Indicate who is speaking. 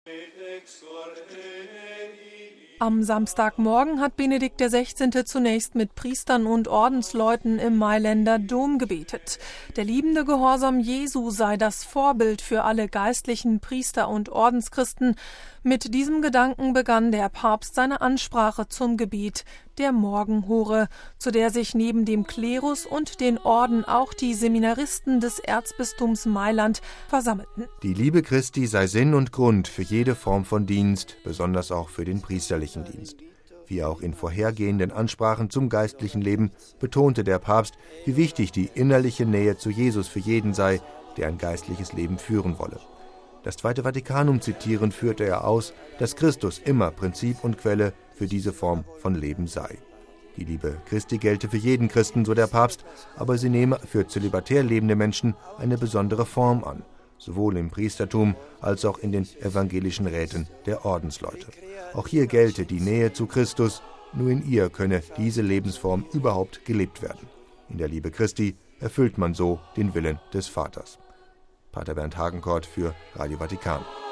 Speaker 1: Am Samstagmorgen hat Benedikt XVI. Zunächst mit Priestern und Ordensleuten im Mailänder Dom gebetet. Der liebende Gehorsam Jesu sei das Vorbild für alle geistlichen Priester und Ordenschristen. Mit diesem Gedanken begann der Papst seine Ansprache zum Gebet der Morgenhore, zu der sich neben dem Klerus und den Orden auch die Seminaristen des Erzbistums Mailand versammelten.
Speaker 2: Die Liebe Christi sei Sinn und Grund für jede Form von Dienst, besonders auch für den priesterlichen Dienst. Wie auch in vorhergehenden Ansprachen zum geistlichen Leben betonte der Papst, wie wichtig die innerliche Nähe zu Jesus für jeden sei, der ein geistliches Leben führen wolle. Das Zweite Vatikanum zitierend führte er aus, dass Christus immer Prinzip und Quelle für diese Form von Leben sei. Die Liebe Christi gelte für jeden Christen, so der Papst, aber sie nehme für zölibatär lebende Menschen eine besondere Form an, sowohl im Priestertum als auch in den evangelischen Räten der Ordensleute. Auch hier gelte die Nähe zu Christus, nur in ihr könne diese Lebensform überhaupt gelebt werden. In der Liebe Christi erfüllt man so den Willen des Vaters. Pater Bernd Hagenkort für Radio Vatikan.